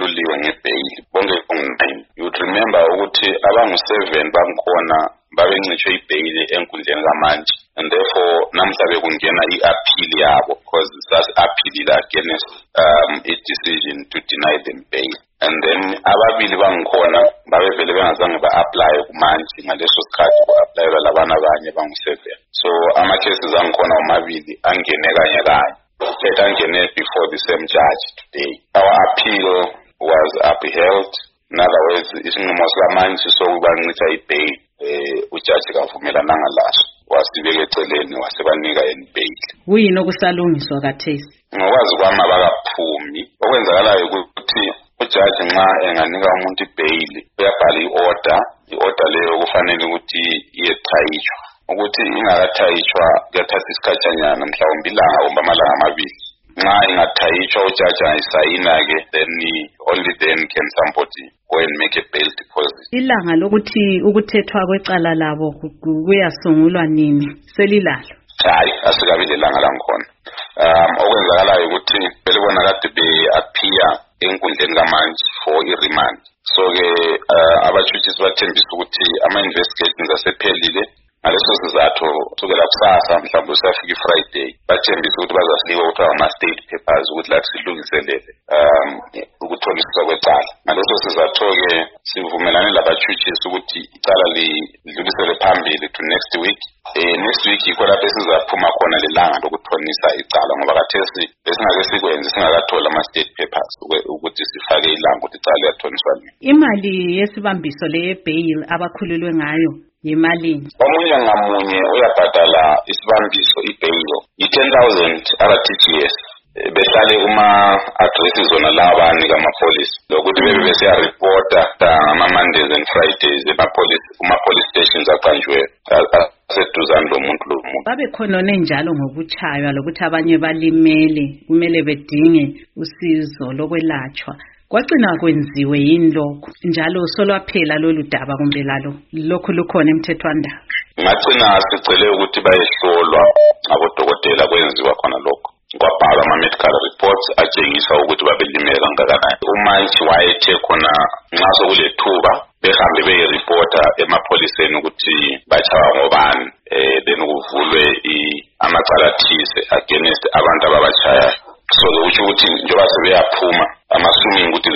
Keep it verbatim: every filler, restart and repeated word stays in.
bakhululiwe ngebail bonke kungu-nine. You would remember ukuthi abangu-seven bangikhona babencitshwe ibail enkundleni kamanje, and therefore namhla bekungena i-appeal yabo because sasi-appealile against um, a decision to deny them bail. And then ababili bangikhona babevele bengazange ba-apply kumanje ngaleso sikhathi ku-applyelwa labana abanye bangu-seven. So ama-cases angikhona omabili angene kanye kanye. Let angene before the same judge today. Our appeal was upheld. In other words, isinqumo sikamanje sokubancitha ibail eh ujaji kavumelananga laso wasibeke eceleni wasebanika bail. Kuyini okusalungiswa kathesi? Ngokwazi kwami abakaphumi. Okwenzakalayo ukuthi ujaji nxa enganika umuntu ibail uyabhala i-order. I-order leyo kufanele ukuthi iyethayishwa. Ukuthi ingakathayishwa kuyathatha isikhatshanyana mhlawumbe ilanga kumbe amalanga amabili. Nxa ingathayishwa ujaji ayisayina-ke, then only then can somebody go and make a bail deposit. Ilanga lokuthi ukuthethwa kwecala labo kuyasungulwa nini? Selilalo? Hayi, asikabi lelanga langikhona. Um, okwenzakalayo ukuthi belibona kade be-appear enkundleni kamanje for i-remand. So-ke uh, aba-judges bathembisa ukuthi ama-investigations asephelile. Ngaleso sizathu kusukela kusasa mhlawumbe usafika i-Friday bathembisa ukuthi bazasinika ukuthi ama-state papers ukuthi lathi silungiselele um ukutholiswa kwecala. Ngaleso sizathu-ke sivumelane laba-judges ukuthi icala lidlulisele phambili to next week. Eh next week yikho lapho sizaphuma khona lelanga lokuthonisa icala ngoba kathesi besingake sikwenze singakathola ama-state papers ukuthi sifake ilanga ukuthi icala liyathoniswa nini. Imali yesibambiso le-bail abakhululwe ngayo yimalini? Omunye ngamunye uyabhadala isibambiso ibail i-ten thousand R T G S. Behlale kuma-addresses zona laba nikamapolisi lokuthi bebe besiya-reporta ngama-Mondays and Fridays ema-police kuma-police stations aqanjiweyo aseduzane lomuntu lo muntu. Babe khonone njalo ngokuchaywa lokuthi abanye balimele kumele bedinge usizo lokwelatshwa. Kwagcina kwenziwe yini lokho njalo solwaphela lolu daba kumbe lalo lokho lukhona emthethwandaba? Ngagcina sicele ukuthi bayehlolwa abodokotela kwenziwa khona lokho. Kwabhala ama-medical reports atshengisa ukuthi babelimele kangakanani. Umantshi wayethe khona nxa sokulethuba behambe beyi-reporta emapholiseni ukuthi batshawa ngobani eh then kuvulwe amacala athize against abantu ababatshayayo. So ukuthi njengoba sebeyaphuma I'm assuming ukuthi